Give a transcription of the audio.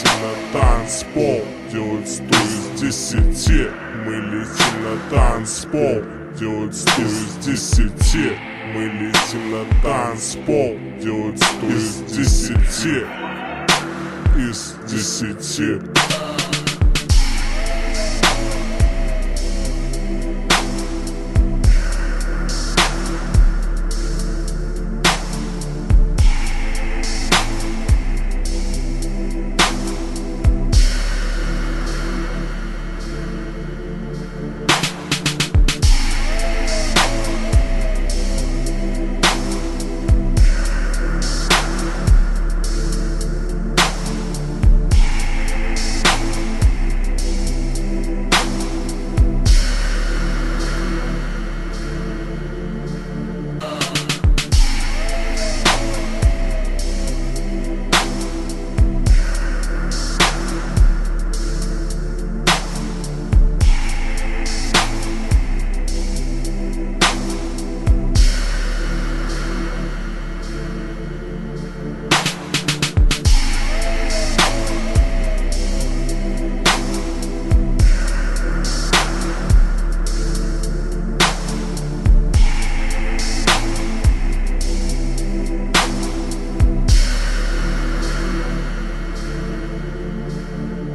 летим на танцпол, делать 100 из 10. Мы летим на танцпол, делать 100 из 10. Мы летим на танцпол, делать 100 из 10. Из 10.